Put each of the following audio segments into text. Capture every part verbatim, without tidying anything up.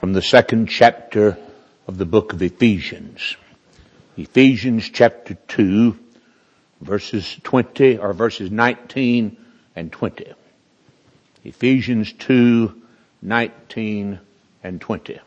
from the second chapter of the book of Ephesians. Ephesians chapter two, verses twenty, or verses nineteen and twenty. Ephesians two, nineteen and twenty.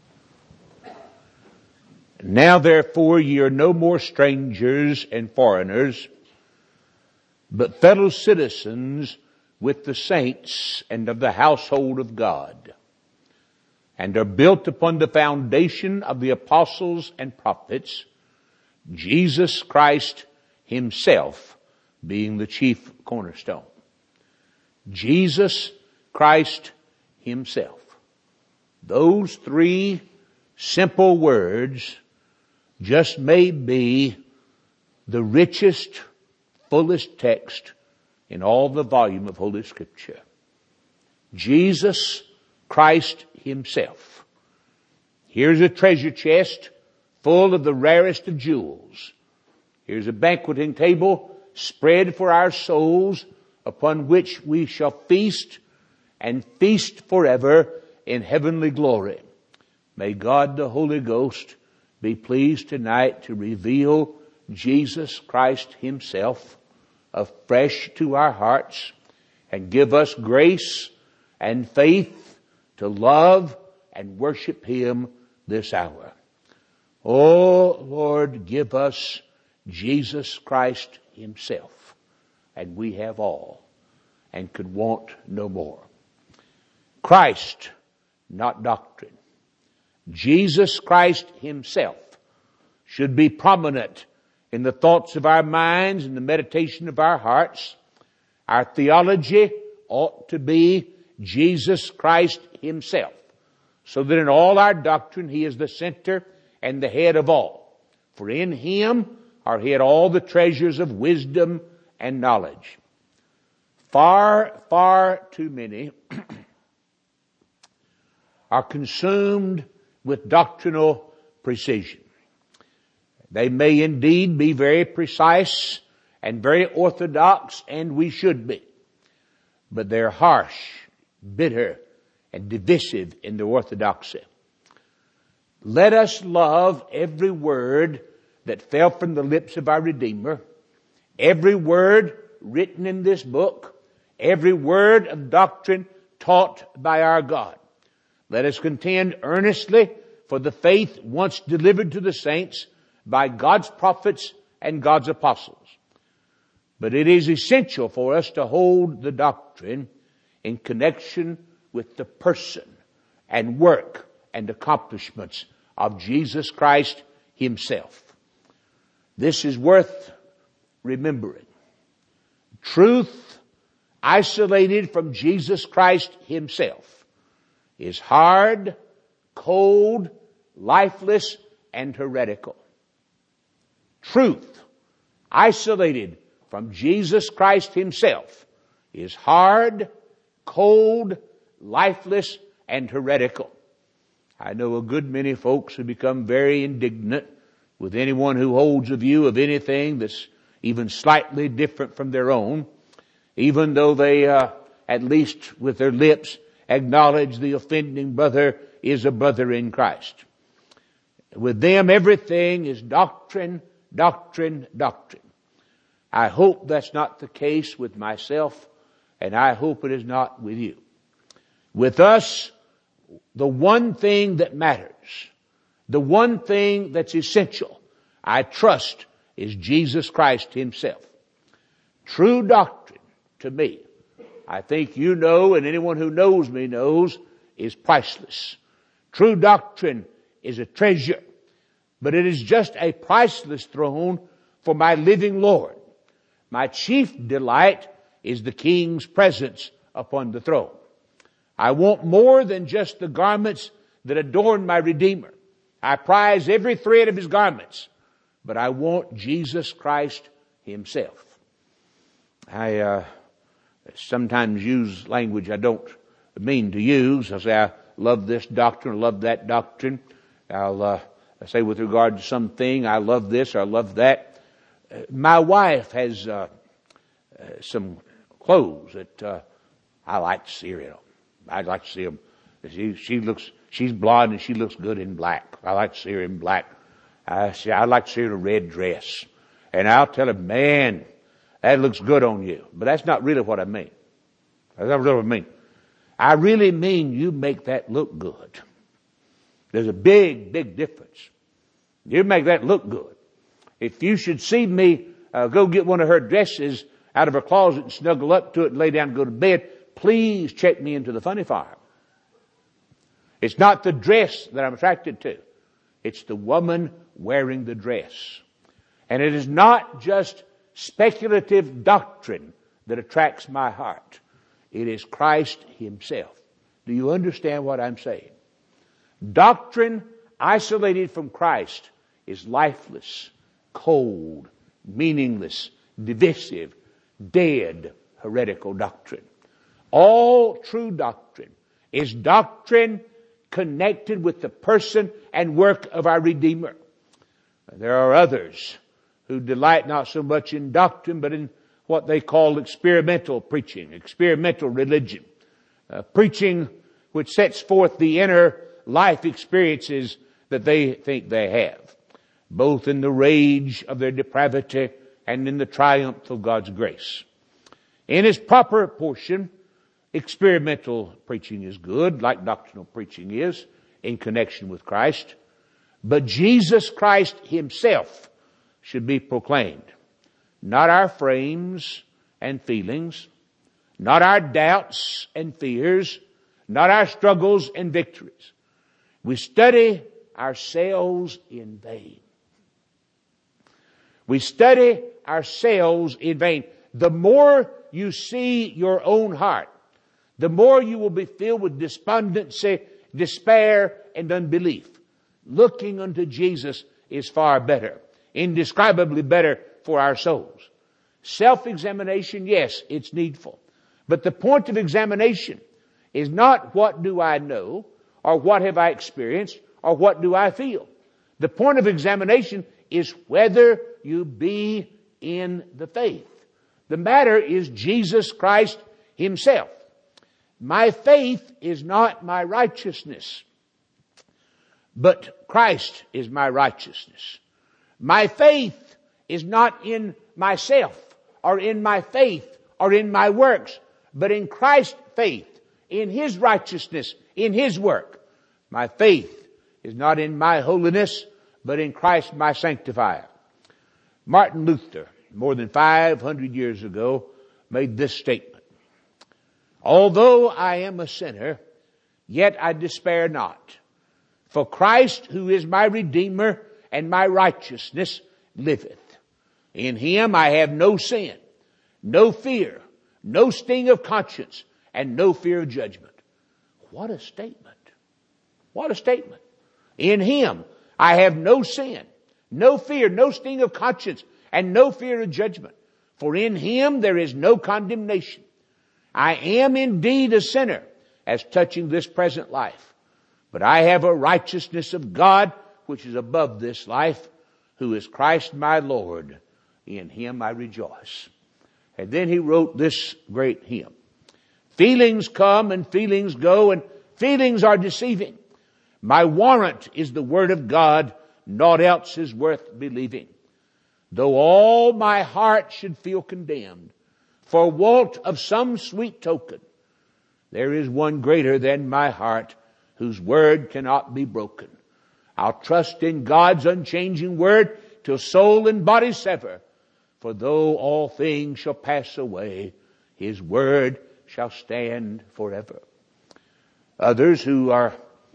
Now therefore ye are no more strangers and foreigners, but fellow citizens with the saints and of the household of God, and are built upon the foundation of the apostles and prophets, Jesus Christ himself being the chief cornerstone. Jesus Christ himself. Those three simple words just may be the richest, fullest text in all the volume of Holy Scripture. Jesus Christ himself. Here's a treasure chest full of the rarest of jewels. Here's a banqueting table spread for our souls, upon which we shall feast and feast forever in heavenly glory. May God the Holy Ghost be pleased tonight to reveal Jesus Christ himself afresh to our hearts and give us grace and faith to love and worship him this hour. Oh Lord, give us Jesus Christ himself, and we have all and could want no more. Christ, not doctrine. Jesus Christ himself should be prominent in the thoughts of our minds and the meditation of our hearts. Our theology ought to be Jesus Christ himself, so that in all our doctrine he is the center and the head of all. For in him are hid all the treasures of wisdom and knowledge. Far, far too many are consumed with doctrinal precision. They may indeed be very precise and very orthodox, and we should be. But they're harsh, bitter, and divisive in their orthodoxy. Let us love every word that fell from the lips of our Redeemer, every word written in this book, every word of doctrine taught by our God. Let us contend earnestly for the faith once delivered to the saints by God's prophets and God's apostles. But it is essential for us to hold the doctrine in connection with the person and work and accomplishments of Jesus Christ himself. This is worth remembering. Truth isolated from Jesus Christ himself is hard, cold, lifeless, and heretical. Truth isolated from Jesus Christ himself is hard, cold, lifeless, and heretical. I know a good many folks who become very indignant with anyone who holds a view of anything that's even slightly different from their own, even though they, uh, at least with their lips, acknowledge the offending brother is a brother in Christ. With them, everything is doctrine, doctrine, doctrine. I hope that's not the case with myself, and I hope it is not with you. With us, the one thing that matters, the one thing that's essential, I trust, is Jesus Christ himself. True doctrine, to me, I think you know, and anyone who knows me knows, is priceless. True doctrine is a treasure, but it is just a priceless throne for my living Lord. My chief delight is the King's presence upon the throne. I want more than just the garments that adorn my Redeemer. I prize every thread of his garments, but I want Jesus Christ himself. I uh, sometimes use language I don't mean to use. I say I love this doctrine, I love that doctrine. I'll uh, I say with regard to something, I love this or I love that. Uh, my wife has uh, uh, some clothes that uh, I like to see her in. I'd like to see them. She, she looks, she's blonde and she looks good in black. I like to see her in black. I say, I'd like to see her in a red dress. And I'll tell her, man, that looks good on you. But that's not really what I mean. That's not really what I mean. I really mean you make that look good. There's a big, big difference. You make that look good. If you should see me uh, go get one of her dresses out of her closet and snuggle up to it and lay down and go to bed, please check me into the funny farm. It's not the dress that I'm attracted to. It's the woman wearing the dress. And it is not just speculative doctrine that attracts my heart. It is Christ himself. Do you understand what I'm saying? Doctrine isolated from Christ is lifeless, cold, meaningless, divisive, dead, heretical doctrine. All true doctrine is doctrine connected with the person and work of our Redeemer. There are others who delight not so much in doctrine, but in what they call experimental preaching, experimental religion, uh, preaching which sets forth the inner life experiences that they think they have, both in the rage of their depravity and in the triumph of God's grace. In its proper portion, experimental preaching is good, like doctrinal preaching is, in connection with Christ. But Jesus Christ himself should be proclaimed. Not our frames and feelings, not our doubts and fears, not our struggles and victories. We study ourselves in vain. We study ourselves in vain. The more you see your own heart, the more you will be filled with despondency, despair, and unbelief. Looking unto Jesus is far better, indescribably better for our souls. Self-examination, yes, it's needful. But the point of examination is not what do I know, or what have I experienced, or what do I feel. The point of examination is whether you be in the faith. The matter is Jesus Christ himself. My faith is not my righteousness, but Christ is my righteousness. My faith is not in myself, or in my faith, or in my works, but in Christ's faith, in his righteousness, in his work. My faith is not in my holiness, but in Christ my sanctifier. Martin Luther, more than five hundred years ago, made this statement. Although I am a sinner, yet I despair not. For Christ, who is my Redeemer and my righteousness, liveth. In him I have no sin, no fear, no sting of conscience, and no fear of judgment. What a statement. What a statement. In him I have no sin, no fear, no sting of conscience, and no fear of judgment. For in him there is no condemnation. I am indeed a sinner as touching this present life, but I have a righteousness of God which is above this life, who is Christ my Lord. In him I rejoice. And then he wrote this great hymn. Feelings come and feelings go, and feelings are deceiving. My warrant is the word of God, naught else is worth believing. Though all my heart should feel condemned, for want of some sweet token, there is one greater than my heart, whose word cannot be broken. I'll trust in God's unchanging word till soul and body sever. For though all things shall pass away, his word shall stand forever. Others who are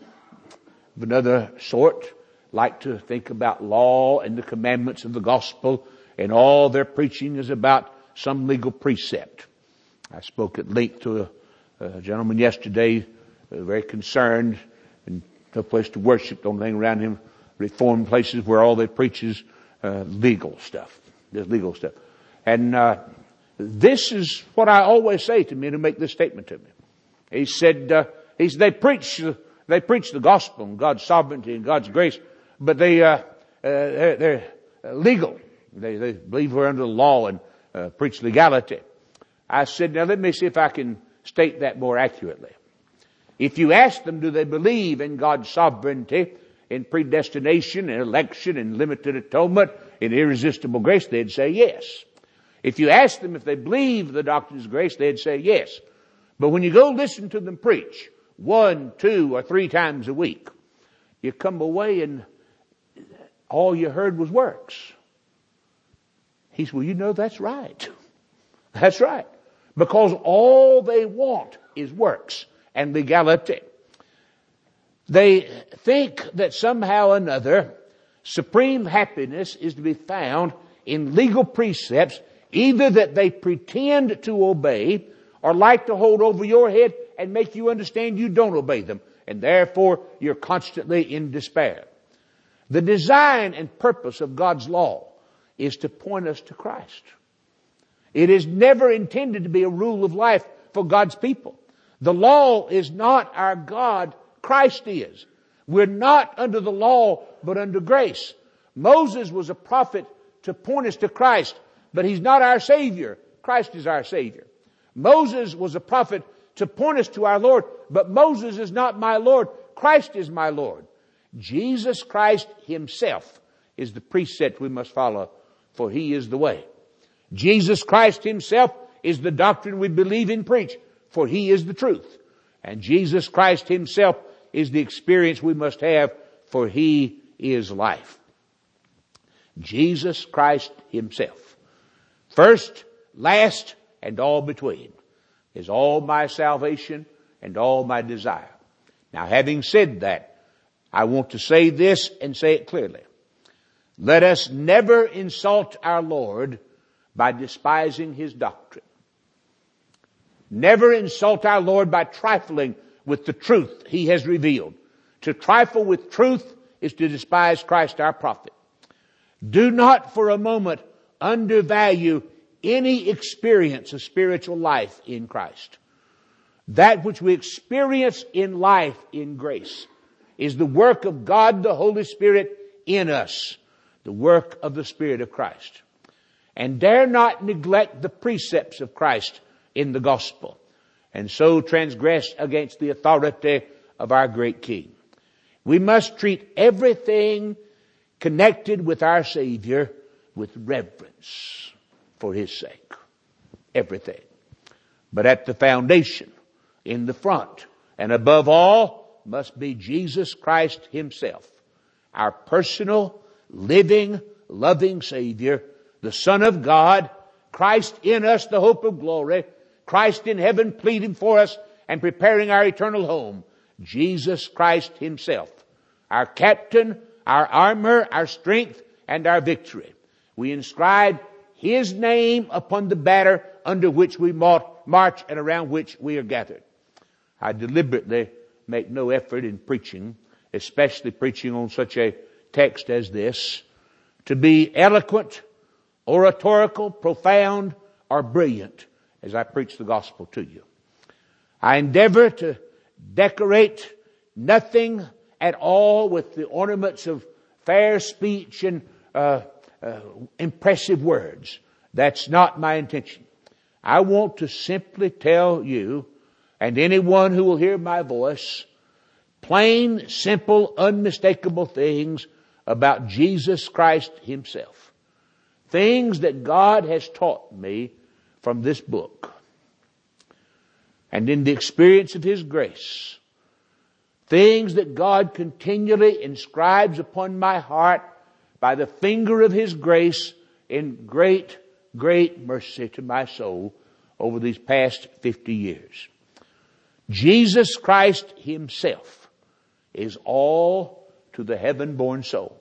of another sort like to think about law and the commandments of the gospel, and all their preaching is about some legal precept. I spoke at length to a, a gentleman yesterday, uh, very concerned, and no place to worship. The only thing around him, reformed places where all they preach is uh, legal stuff. There's legal stuff. And uh, this is what I always say to men who make this statement to me. He said, uh, he said they preach they preach the gospel and God's sovereignty and God's grace, but they uh, uh, they're, they're legal. They they believe we're under the law and uh, preach legality. I said, now let me see if I can state that more accurately. If you ask them, do they believe in God's sovereignty, in predestination, in election, in limited atonement, in irresistible grace, they'd say yes. If you ask them if they believe the doctrines of grace, they'd say yes. But when you go listen to them preach one, two, or three times a week, you come away and all you heard was works. He said, well, you know, that's right. That's right. Because all they want is works and legality. They think that somehow or another supreme happiness is to be found in legal precepts, either that they pretend to obey or like to hold over your head and make you understand you don't obey them, and therefore you're constantly in despair. The design and purpose of God's law is to point us to Christ. It is never intended to be a rule of life for God's people. The law is not our God, Christ is. We're not under the law, but under grace. Moses was a prophet to point us to Christ, but he's not our Savior. Christ is our Savior. Moses was a prophet to point us to our Lord, but Moses is not my Lord. Christ is my Lord. Jesus Christ himself is the precept we must follow, for he is the way. Jesus Christ himself is the doctrine we believe and preach, for he is the truth. And Jesus Christ himself is the experience we must have, for he is life. Jesus Christ himself, first, last, and all between, is all my salvation and all my desire. Now, having said that, I want to say this and say it clearly. Let us never insult our Lord by despising his doctrine. Never insult our Lord by trifling with the truth he has revealed. To trifle with truth is to despise Christ our prophet. Do not for a moment undervalue any experience of spiritual life in Christ. That which we experience in life in grace is the work of God the Holy Spirit in us, the work of the Spirit of Christ. And dare not neglect the precepts of Christ in the gospel, and so transgress against the authority of our great King. We must treat everything connected with our Savior with reverence for his sake. Everything. But at the foundation, in the front, and above all, must be Jesus Christ himself, our personal, living, loving Savior, the Son of God, Christ in us, the hope of glory, Christ in heaven pleading for us and preparing our eternal home, Jesus Christ himself, our captain, our armor, our strength, and our victory. We inscribe his name upon the banner under which we march and around which we are gathered. I deliberately make no effort in preaching, especially preaching on such a text as this, to be eloquent, oratorical, profound, or brilliant as I preach the gospel to you. I endeavor to decorate nothing at all with the ornaments of fair speech and uh, uh, impressive words. That's not my intention. I want to simply tell you and anyone who will hear my voice plain, simple, unmistakable things about Jesus Christ himself. Things that God has taught me from this book and in the experience of his grace. Things that God continually inscribes upon my heart by the finger of his grace in great, great mercy to my soul over these past fifty years. Jesus Christ himself is all to the heaven-born soul.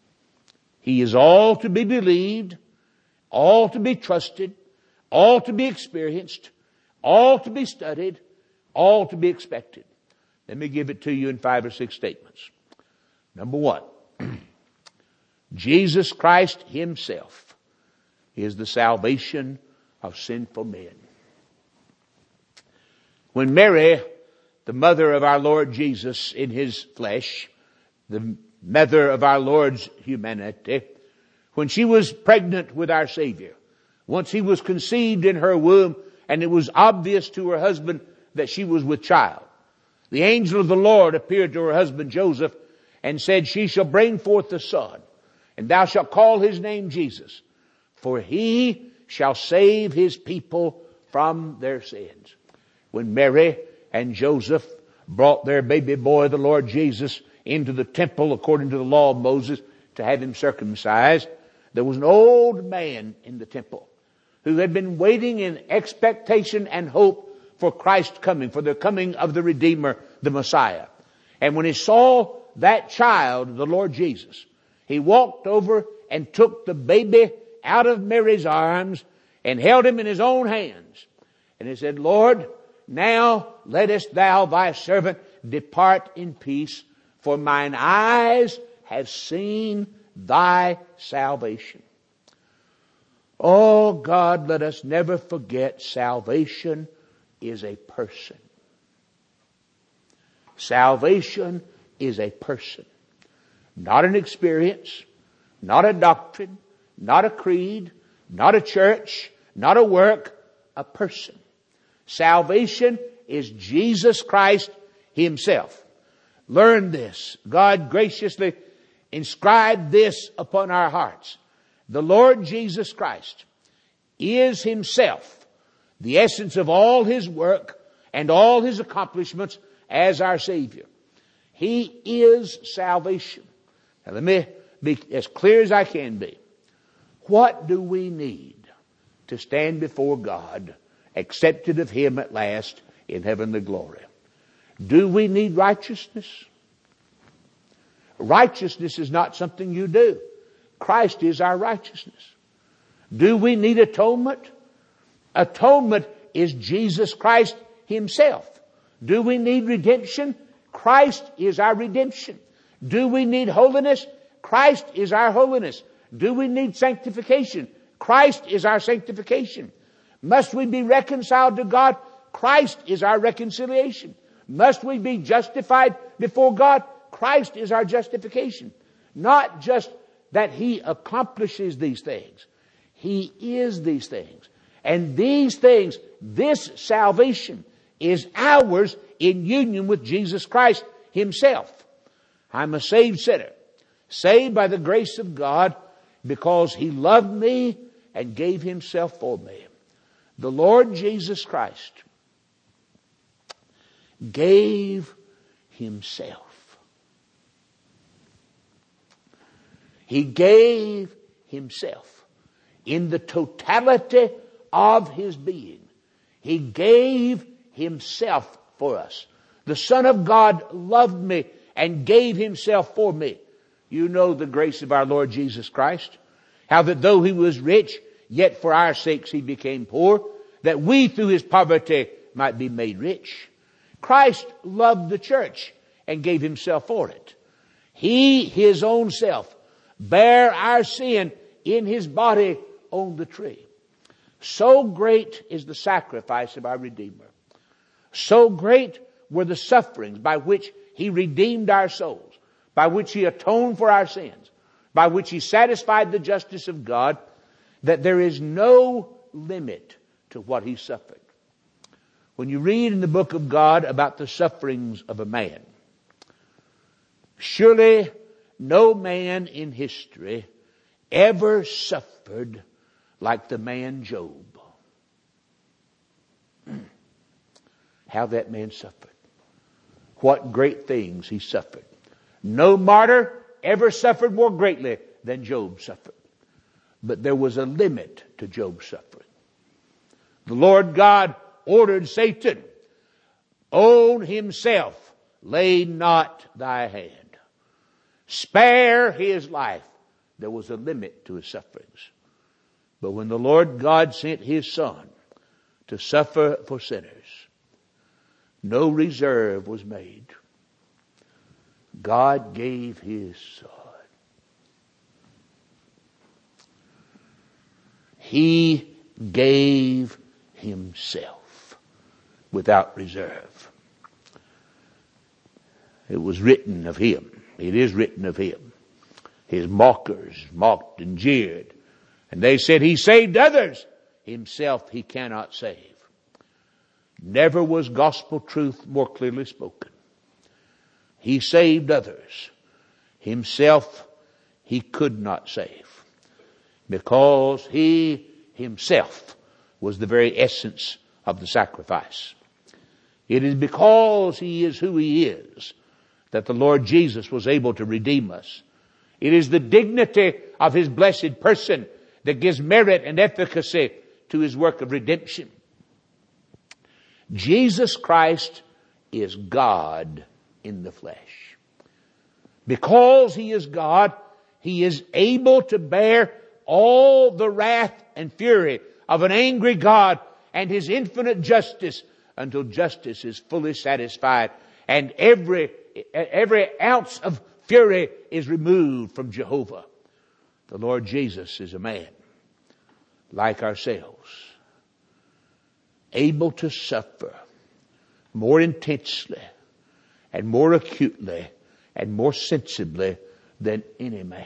He is all to be believed, all to be trusted, all to be experienced, all to be studied, all to be expected. Let me give it to you in five or six statements. Number one, Jesus Christ himself is the salvation of sinful men. When Mary, the mother of our Lord Jesus in his flesh, the mother of our Lord's humanity, when she was pregnant with our Savior, once he was conceived in her womb and it was obvious to her husband that she was with child, The angel of the Lord appeared to her husband Joseph and said, she shall bring forth a son, and thou shalt call his name Jesus, for he shall save his people from their sins. When Mary and Joseph brought their baby boy, the Lord Jesus, into the temple according to the law of Moses to have him circumcised, there was an old man in the temple who had been waiting in expectation and hope for Christ's coming, for the coming of the Redeemer, the Messiah. And when he saw that child, the Lord Jesus, he walked over and took the baby out of Mary's arms and held him in his own hands. And he said, Lord, now lettest thou thy servant depart in peace, for mine eyes have seen thy salvation. Oh God, let us never forget salvation is a person. Salvation is a person. Not an experience, not a doctrine, not a creed, not a church, not a work, a person. Salvation is Jesus Christ himself. Learn this. God graciously inscribed this upon our hearts. The Lord Jesus Christ is himself the essence of all his work and all his accomplishments as our Savior. He is salvation. Now let me be as clear as I can be. What do we need to stand before God, accepted of him at last in heavenly glory? Do we need righteousness? Righteousness is not something you do. Christ is our righteousness. Do we need atonement? Atonement is Jesus Christ himself. Do we need redemption? Christ is our redemption. Do we need holiness? Christ is our holiness. Do we need sanctification? Christ is our sanctification. Must we be reconciled to God? Christ is our reconciliation. Must we be justified before God? Christ is our justification. Not just that he accomplishes these things. He is these things. And these things, this salvation is ours in union with Jesus Christ himself. I'm a saved sinner, saved by the grace of God because he loved me and gave himself for me. The Lord Jesus Christ gave himself. He gave himself in the totality of his being. He gave himself for us. The Son of God loved me and gave himself for me. You know the grace of our Lord Jesus Christ. How that though he was rich, yet for our sakes he became poor, that we through his poverty might be made rich. Christ loved the church and gave himself for it. He, his own self, bare our sin in his body on the tree. So great is the sacrifice of our Redeemer. So great were the sufferings by which he redeemed our souls, by which he atoned for our sins, by which he satisfied the justice of God, that there is no limit to what he suffered. When you read in the book of God about the sufferings of a man, surely no man in history ever suffered like the man Job. How that man suffered. What great things he suffered. No martyr ever suffered more greatly than Job suffered. But there was a limit to Job's suffering. The Lord God ordered Satan, on himself lay not thy hand. Spare his life. There was a limit to his sufferings. But when the Lord God sent his Son to suffer for sinners, no reserve was made. God gave his Son. He gave himself without reserve. It was written of him. It is written of him. His mockers mocked and jeered. And they said, he saved others. Himself he cannot save. Never was gospel truth more clearly spoken. He saved others. Himself he could not save, because he himself was the very essence of the sacrifice. It is because he is who he is that the Lord Jesus was able to redeem us. It is the dignity of his blessed person that gives merit and efficacy to his work of redemption. Jesus Christ is God in the flesh. Because he is God, he is able to bear all the wrath and fury of an angry God and his infinite justice until justice is fully satisfied and every every ounce of fury is removed from Jehovah. The Lord Jesus is a man like ourselves, able to suffer more intensely and more acutely and more sensibly than any man.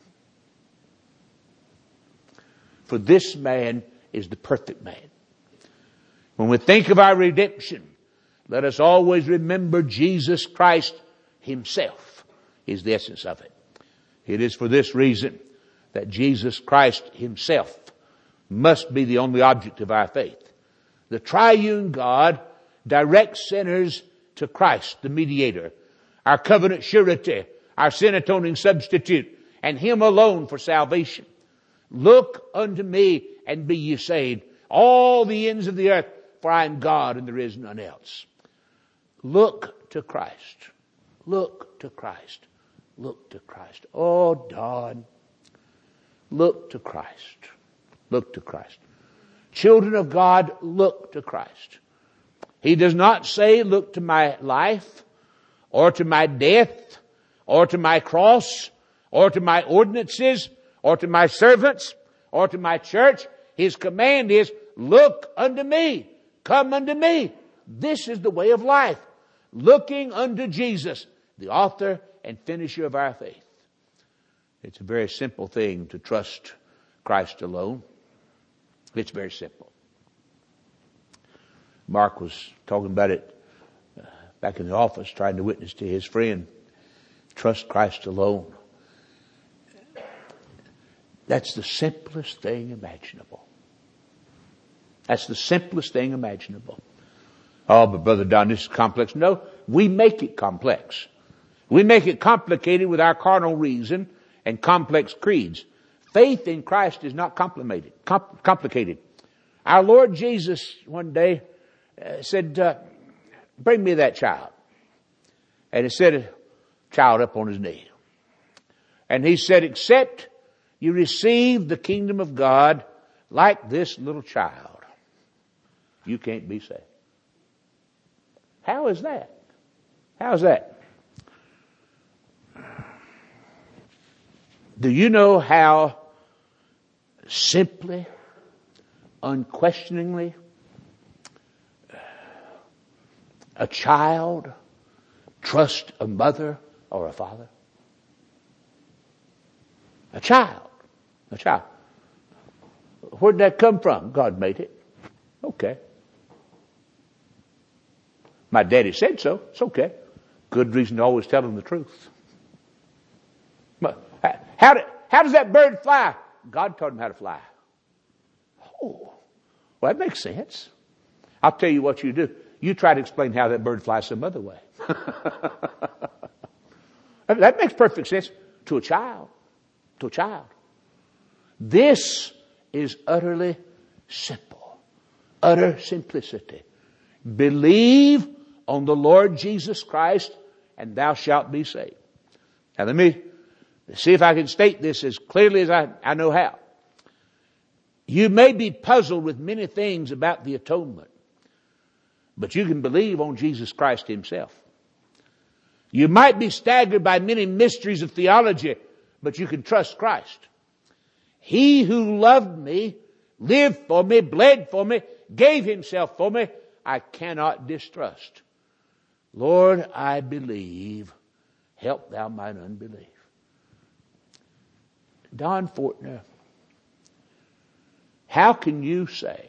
For this man is the perfect man. When we think of our redemption, let us always remember Jesus Christ himself is the essence of it. It is for this reason that Jesus Christ himself must be the only object of our faith. The triune God directs sinners to Christ, the mediator, our covenant surety, our sin atoning substitute, and him alone for salvation. Look unto me and be ye saved, all the ends of the earth, for I am God and there is none else. Look to Christ. Look to Christ. Look to Christ. Oh, Don. Look to Christ. Look to Christ. Children of God, look to Christ. He does not say, look to my life, or to my death, or to my cross, or to my ordinances, or to my servants, or to my church. His command is, look unto me. Come unto me. This is the way of life. Looking unto Jesus, the author and finisher of our faith. It's a very simple thing to trust Christ alone. It's very simple. Mark was talking about it uh, back in the office, trying to witness to his friend. Trust Christ alone. That's the simplest thing imaginable. That's the simplest thing imaginable. Oh, but Brother Don, this is complex. No, we make it complex. We make it complicated with our carnal reason and complex creeds. Faith in Christ is not complicated. Com- complicated. Our Lord Jesus one day uh, said, uh, bring me that child. And he set a child up on his knee. And he said, except you receive the kingdom of God like this little child, you can't be saved. How is that? How is that? Do you know how simply, unquestioningly, a child trusts a mother or a father? A child. A child. Where'd that come from? God made it. Okay. My daddy said so. It's okay. Good reason to always tell him the truth. But how, did, how does that bird fly? God taught him how to fly. Oh, well, that makes sense. I'll tell you what you do. You try to explain how that bird flies some other way. That makes perfect sense to a child. To a child. This is utterly simple. Utter simplicity. Believe on the Lord Jesus Christ and thou shalt be saved. Now let me see if I can state this as clearly as I, I know how. You may be puzzled with many things about the atonement, but you can believe on Jesus Christ himself. You might be staggered by many mysteries of theology, but you can trust Christ. He who loved me, lived for me, bled for me, gave himself for me, I cannot distrust. Lord, I believe. Help thou mine unbelief. Don Fortner, how can you say,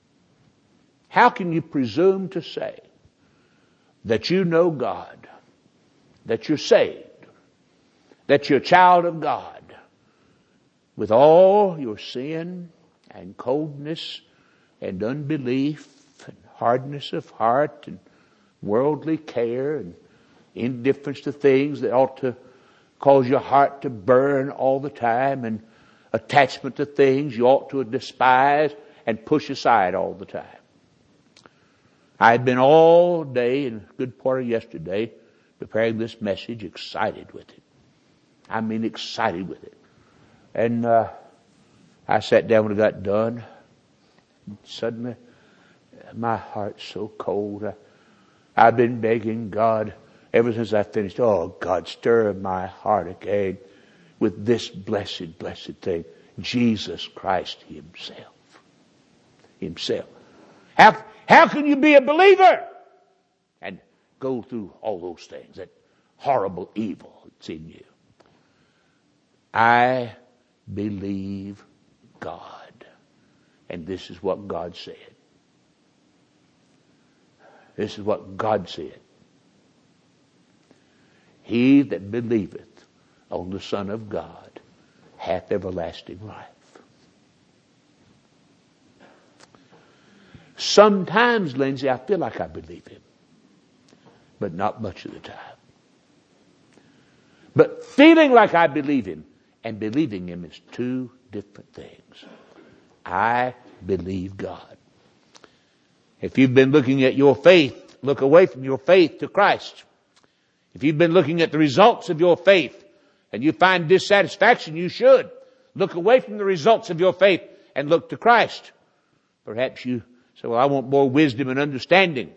how can you presume to say that you know God that you're saved, that you're a child of God, with all your sin and coldness and unbelief and hardness of heart and worldly care and indifference to things that ought to cause your heart to burn all the time, and attachment to things you ought to despise and push aside all the time. I had been all day and a good part of yesterday preparing this message, excited with it. I mean excited with it. And uh, I sat down when it got done. And suddenly, my heart's so cold. I, I've been begging God ever since I finished. Oh, God, stir my heart again with this blessed, blessed thing. Jesus Christ Himself. Himself. How, how can you be a believer and go through all those things, that horrible evil that's in you? I believe God. And this is what God said. This is what God said. He that believeth on the Son of God hath everlasting life. Sometimes, Lindsay, I feel like I believe Him, but not much of the time. But feeling like I believe Him and believing Him is two different things. I believe God. If you've been looking at your faith, look away from your faith to Christ. If you've been looking at the results of your faith and you find dissatisfaction, you should look away from the results of your faith and look to Christ. Perhaps you say, well, I want more wisdom and understanding.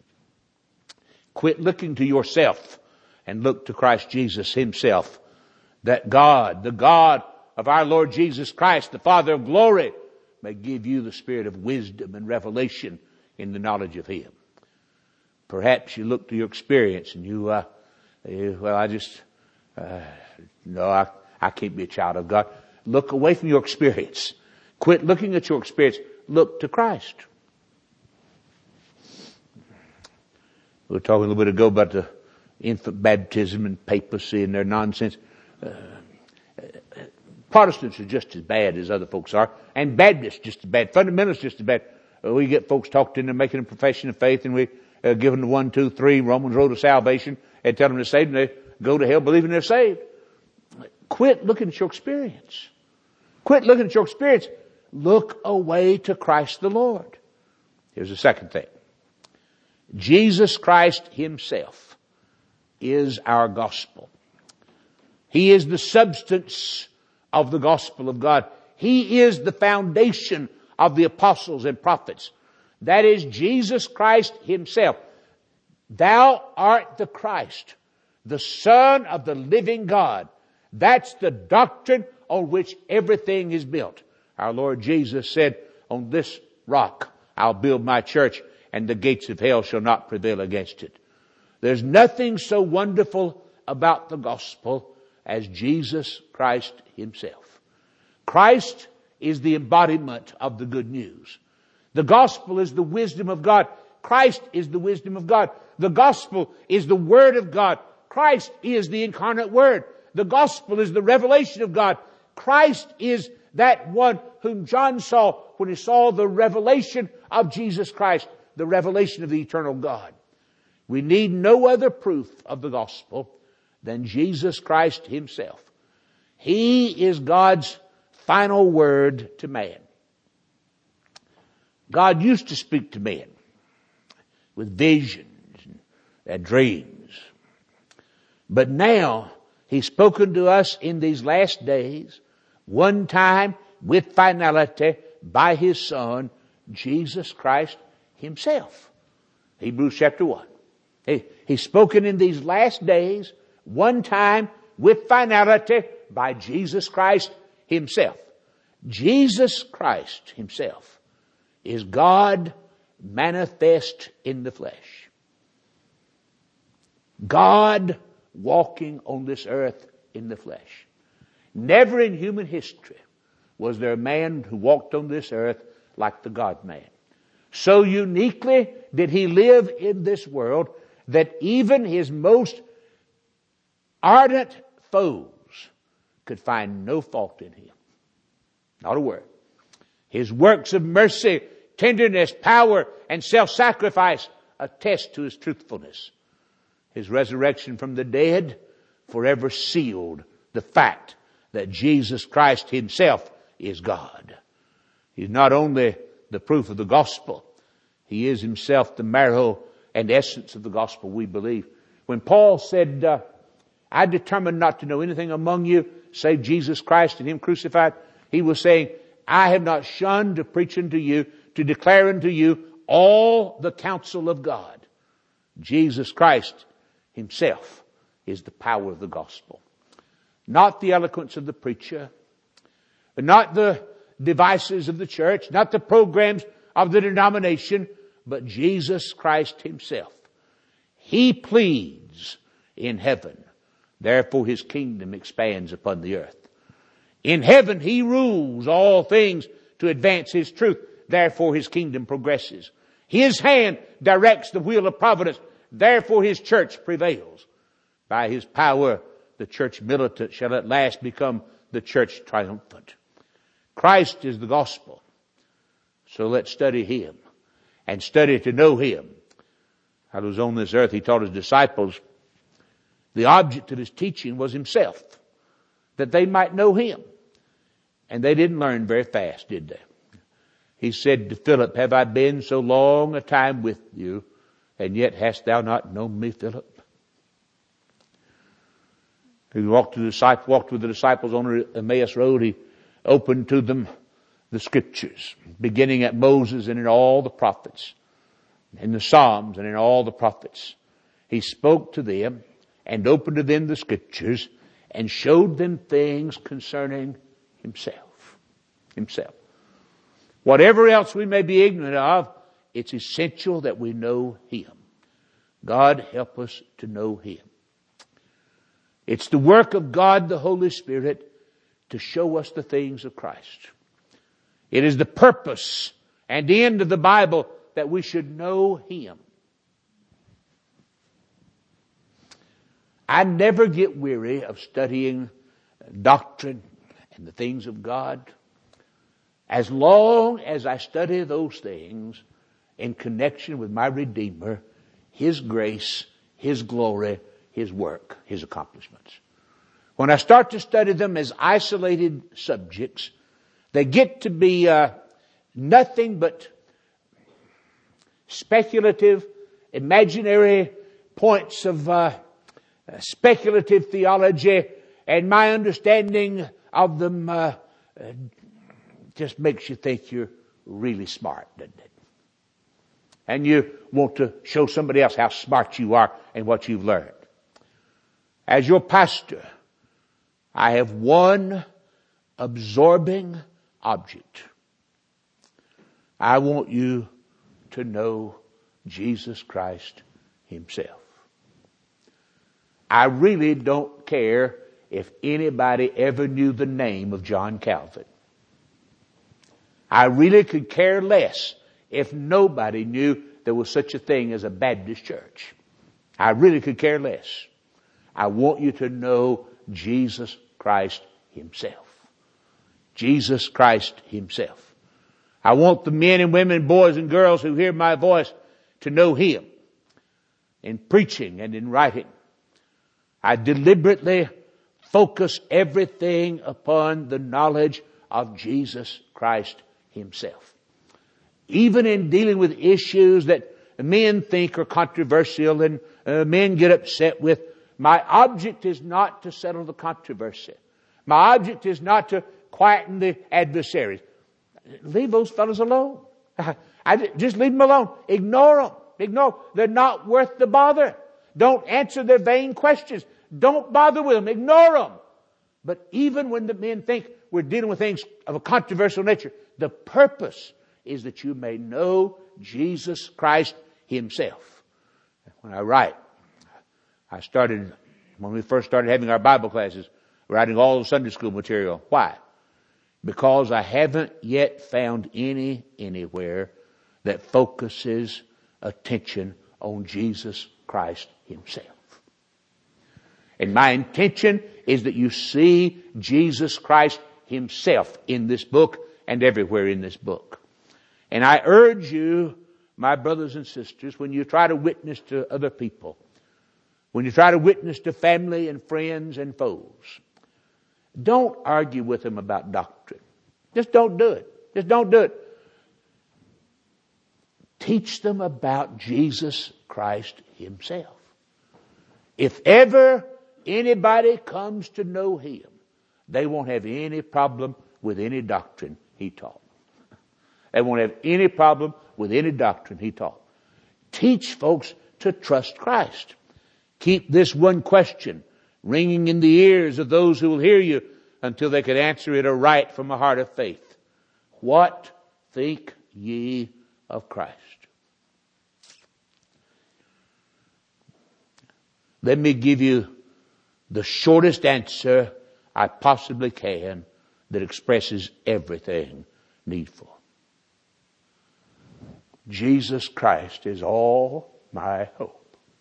Quit looking to yourself and look to Christ Jesus Himself. That God, the God of our Lord Jesus Christ, the Father of glory, may give you the spirit of wisdom and revelation in the knowledge of Him. Perhaps you look to your experience and you, uh, you well, I just, uh, no, I, I can't be a child of God. Look away from your experience. Quit looking at your experience. Look to Christ. We were talking a little bit ago about the infant baptism and papacy and their nonsense. Uh, Protestants are just as bad as other folks are, and Baptists just as bad. Fundamentalists just as bad. Uh, we get folks talked into making a profession of faith, and we uh, give them the one, two, three Romans road to salvation, and tell them they're saved, and they go to hell believing they're saved. Quit looking at your experience. Quit looking at your experience. Look away to Christ the Lord. Here's the second thing. Jesus Christ Himself is our gospel. He is the substance of the gospel of God. He is the foundation of the apostles and prophets. That is Jesus Christ Himself. Thou art the Christ, the Son of the living God. That's the doctrine on which everything is built. Our Lord Jesus said, on this rock I'll build my church, and the gates of hell shall not prevail against it. There's nothing so wonderful about the gospel as Jesus Christ Himself. Christ is the embodiment of the good news. The gospel is the wisdom of God. Christ is the wisdom of God. The gospel is the Word of God. Christ is the incarnate Word. The gospel is the revelation of God. Christ is that one whom John saw when he saw the revelation of Jesus Christ, the revelation of the eternal God. We need no other proof of the gospel than Jesus Christ Himself. He is God's final word to man. God used to speak to men with visions and dreams. But now He's spoken to us in these last days, one time with finality by His Son, Jesus Christ Himself. Hebrews chapter one. He, he's spoken in these last days, one time with finality by Jesus Christ Himself. Jesus Christ Himself is God manifest in the flesh. God walking on this earth in the flesh. Never in human history was there a man who walked on this earth like the God-man. So uniquely did He live in this world that even His most ardent foes could find no fault in him. Not a word. His works of mercy, tenderness, power, and self-sacrifice attest to his truthfulness. His resurrection from the dead forever sealed the fact that Jesus Christ himself is God. He's not only the proof of the gospel, he is himself the marrow and essence of the gospel we believe. When Paul said, uh, I determined not to know anything among you save Jesus Christ and him crucified, he was saying, I have not shunned to preach unto you, to declare unto you all the counsel of God. Jesus Christ himself is the power of the gospel. Not the eloquence of the preacher, not the devices of the church, not the programs of the denomination, but Jesus Christ himself. He pleads in heaven. Therefore his kingdom expands upon the earth. In heaven he rules all things to advance his truth. Therefore his kingdom progresses. His hand directs the wheel of providence. Therefore his church prevails. By his power the church militant shall at last become the church triumphant. Christ is the gospel. So let's study him and study to know him. While he was on this earth, he taught his disciples the object of his teaching was himself, that they might know him. And they didn't learn very fast, did they? He said to Philip, have I been so long a time with you, and yet hast thou not known me, Philip? He walked, to the disciples, walked with the disciples on the Emmaus Road. He opened to them the scriptures, beginning at Moses and in all the prophets, in the Psalms and in all the prophets. He spoke to them and opened to them the scriptures and showed them things concerning himself. Himself. Whatever else we may be ignorant of, it's essential that we know him. God help us to know him. It's the work of God, the Holy Spirit, to show us the things of Christ. It is the purpose and end of the Bible that we should know him. I never get weary of studying doctrine and the things of God, as long as I study those things in connection with my Redeemer, his grace, his glory, his work, his accomplishments. When I start to study them as isolated subjects, they get to be uh, nothing but speculative, imaginary points of uh, speculative theology, and my understanding of them uh, uh, just makes you think you're really smart, doesn't it? And you want to show somebody else how smart you are and what you've learned. As your pastor, I have one absorbing object. I want you to know Jesus Christ himself. I really don't care if anybody ever knew the name of John Calvin. I really could care less if nobody knew there was such a thing as a Baptist church. I really could care less. I want you to know Jesus Christ himself. Jesus Christ himself. I want the men and women, boys and girls who hear my voice to know him in preaching and in writing. I deliberately focus everything upon the knowledge of Jesus Christ himself. Even in dealing with issues that men think are controversial and uh, men get upset with, my object is not to settle the controversy. My object is not to quieten the adversaries. Leave those fellows alone. I, just leave them alone. Ignore them. Ignore. They're not worth the bother. Don't answer their vain questions. Don't bother with them. Ignore them. But even when the men think we're dealing with things of a controversial nature, the purpose is that you may know Jesus Christ himself. When I write, I started, when we first started having our Bible classes, writing all the Sunday school material. Why? Because I haven't yet found any anywhere that focuses attention on Jesus Christ himself. And my intention is that you see Jesus Christ himself in this book and everywhere in this book. And I urge you, my brothers and sisters, when you try to witness to other people, when you try to witness to family and friends and foes, don't argue with them about doctrine. Just don't do it. Just don't do it. Teach them about Jesus Christ himself. If ever anybody comes to know him, they won't have any problem with any doctrine he taught. They won't have any problem with any doctrine he taught. Teach folks to trust Christ. Keep this one question ringing in the ears of those who will hear you until they can answer it aright from a heart of faith. What think ye of Christ? Let me give you the shortest answer I possibly can that expresses everything needful. Jesus Christ is all my hope.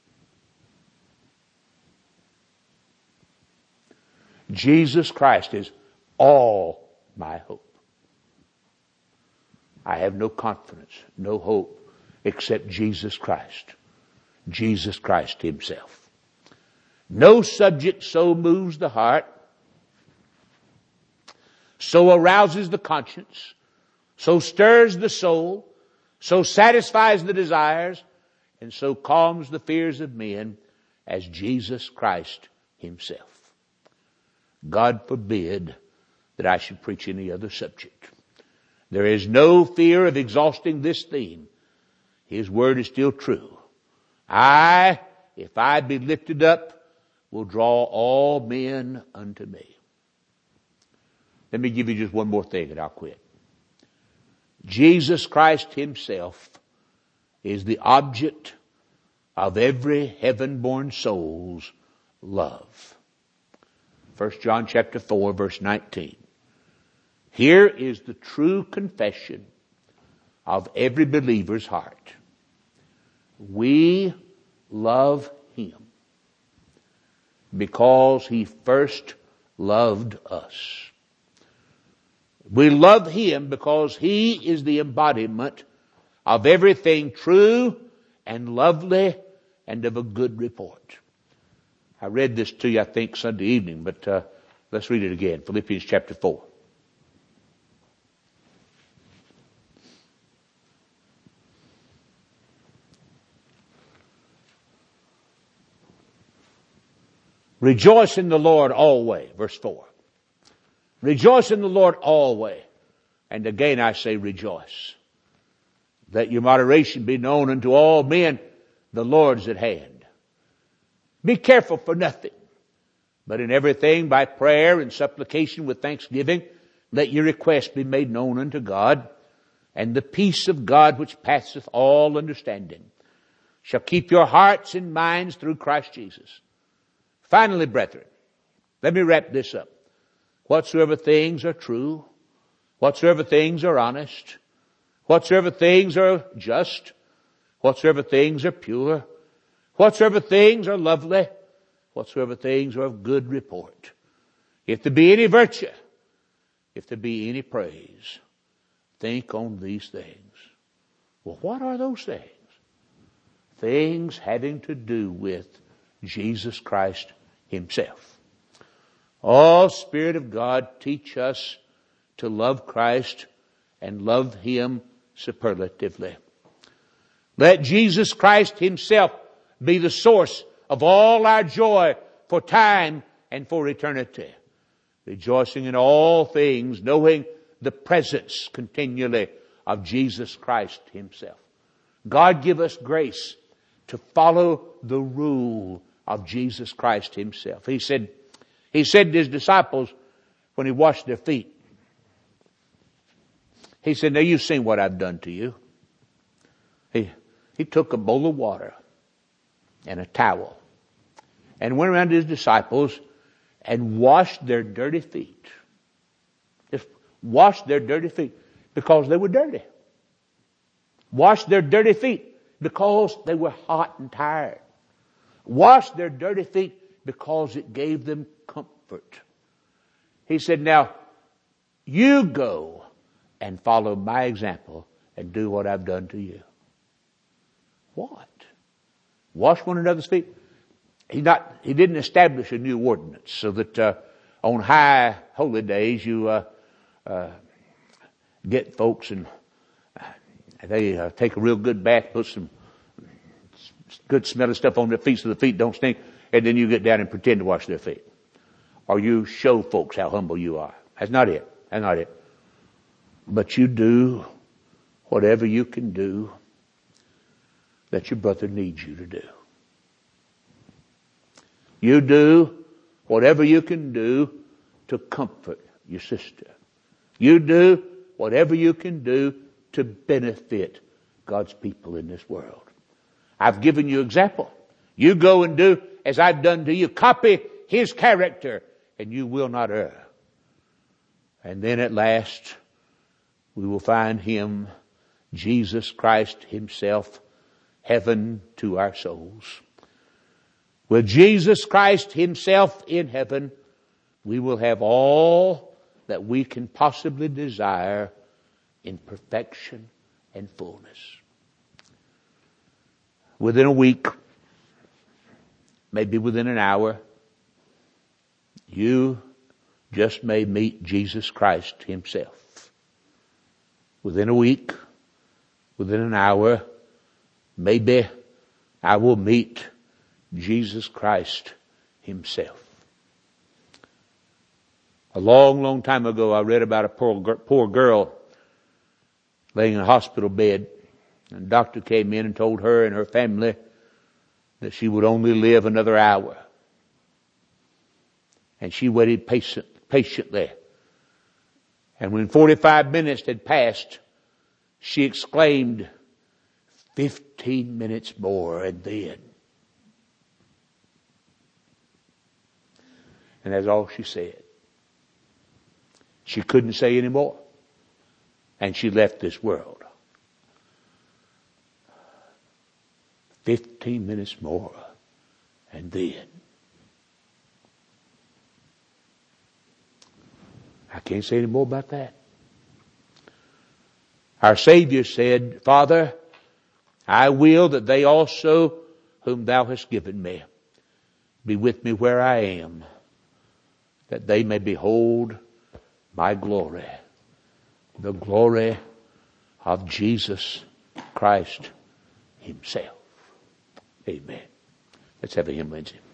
Jesus Christ is all my hope. I have no confidence, no hope, except Jesus Christ. Jesus Christ himself. No subject so moves the heart, so arouses the conscience, so stirs the soul, so satisfies the desires, and so calms the fears of men as Jesus Christ himself. God forbid that I should preach any other subject. There is no fear of exhausting this theme. His word is still true. I, if I be lifted up, will draw all men unto me. Let me give you just one more thing and I'll quit. Jesus Christ himself is the object of every heaven-born soul's love. First John chapter four, verse nineteen. Here is the true confession of every believer's heart. We love him because he first loved us. We love him because he is the embodiment of everything true and lovely and of a good report. I read this to you, I think, Sunday evening, but uh, let's read it again. Philippians chapter four. Rejoice in the Lord always, verse four. Rejoice in the Lord always. And again I say rejoice. Let your moderation be known unto all men. The Lord's at hand. Be careful for nothing, but in everything by prayer and supplication with thanksgiving, let your requests be made known unto God, and the peace of God which passeth all understanding shall keep your hearts and minds through Christ Jesus. Finally, brethren, let me wrap this up. Whatsoever things are true, whatsoever things are honest, whatsoever things are just, whatsoever things are pure, whatsoever things are lovely, whatsoever things are of good report. If there be any virtue, if there be any praise, think on these things. Well, what are those things? Things having to do with Jesus Christ himself. Oh, Spirit of God, teach us to love Christ and love him superlatively. Let Jesus Christ himself be the source of all our joy for time and for eternity. Rejoicing in all things, knowing the presence continually of Jesus Christ himself. God give us grace to follow the rule of Jesus Christ himself. He said, he said to his disciples when he washed their feet, he said, now you've seen what I've done to you. He, he took a bowl of water and a towel and went around to his disciples and washed their dirty feet. Just washed their dirty feet because they were dirty. Washed their dirty feet because they were hot and tired. Washed their dirty feet because it gave them comfort. He said, now, you go and follow my example and do what I've done to you. What? Wash one another's feet? He not, he didn't establish a new ordinance so that, uh, on high holy days you, uh, uh, get folks and uh, they uh, take a real good bath, put some good smelling stuff on their feet so the feet don't stink, and then you get down and pretend to wash their feet. Or you show folks how humble you are. That's not it. That's not it. But you do whatever you can do that your brother needs you to do. You do whatever you can do to comfort your sister. You do whatever you can do to benefit God's people in this world. I've given you example. You go and do as I've done to you. Copy His character and you will not err. And then at last we will find Him, Jesus Christ Himself, heaven to our souls. With Jesus Christ Himself in heaven, we will have all that we can possibly desire in perfection and fullness. Within a week, maybe within an hour, you just may meet Jesus Christ Himself. Within a week, within an hour, maybe I will meet Jesus Christ Himself. A long, long time ago, I read about a poor, poor girl laying in a hospital bed. And the doctor came in and told her and her family that she would only live another hour. And she waited patient, patiently. And when forty-five minutes had passed, she exclaimed, fifteen minutes more and then. And that's all she said. She couldn't say any more. And she left this world. Fifteen minutes more and then. I can't say any more about that. Our Savior said, Father, I will that they also whom thou hast given me be with me where I am, that they may behold my glory, the glory of Jesus Christ Himself. Amen. Let's have a hymn, Lindsay.